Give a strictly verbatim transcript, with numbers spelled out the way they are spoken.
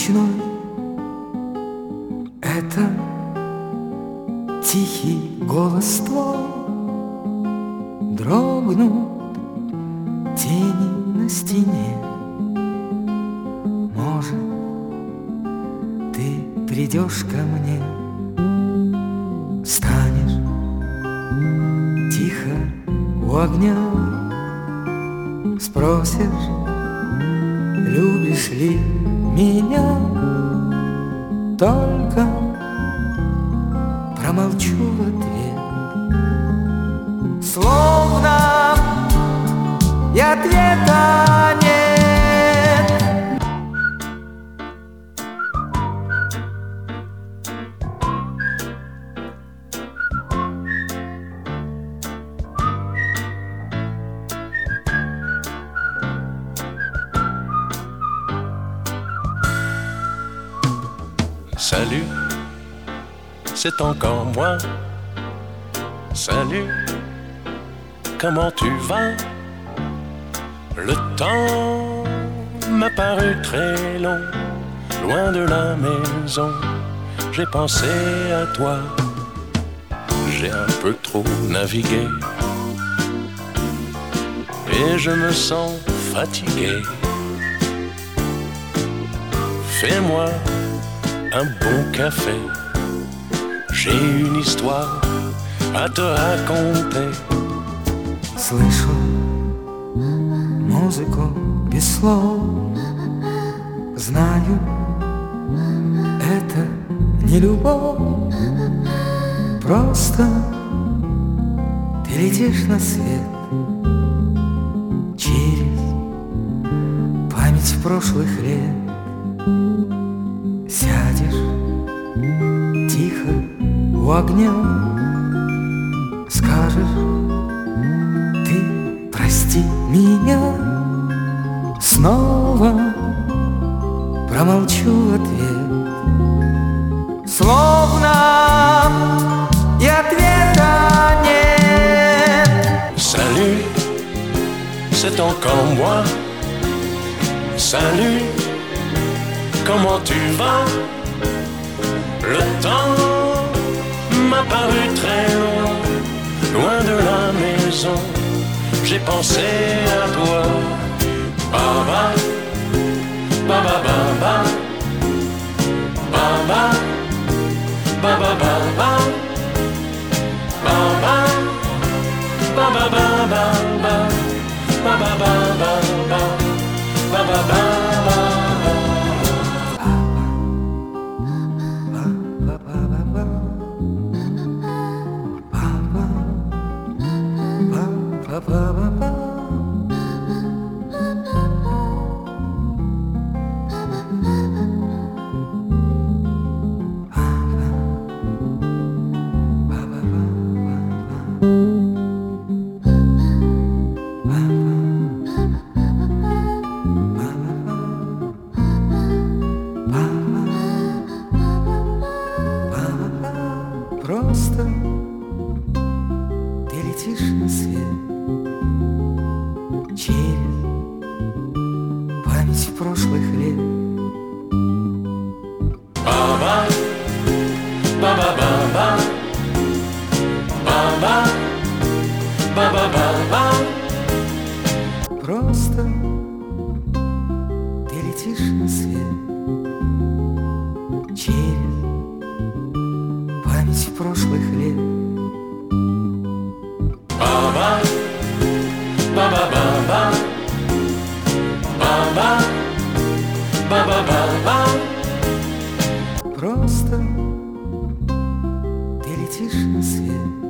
ночной это тихий голос твой, дрогнут тени на стене. Может, ты придешь ко мне, станешь тихо у огня, спросишь, любишь ли меня, только промолчу в ответ, словно и ответа нет. Salut, c'est encore moi. Salut, comment tu vas? Le temps m'a paru très long, loin de la maison. J'ai pensé à toi, j'ai un peu trop navigué et je me sens fatigué. Fais-moi un bon café, j'ai une histoire à te raconter. Слышу музыку без слов, знаю, это не любовь, просто ты летишь на свет через память прошлых лет. Сядешь тихо у огня, скажешь, ты прости меня, снова промолчу в ответ, словно и ответа нет. Salut, c'est encore moi. Salut, comment tu vas? Le temps m'a paru très long, loin de la maison. J'ai pensé à toi. Baba, baba, baba, baba, baba, baba, baba, baba, baba, baba, baba, baba, baba. Просто ты летишь на свет через память прошлых лет. Баба, баба, баба, баба, баба, баба. Просто ты летишь на свет через память прошлых лет. Баба, баба, баба, баба, баба, баба. Просто ты летишь на свет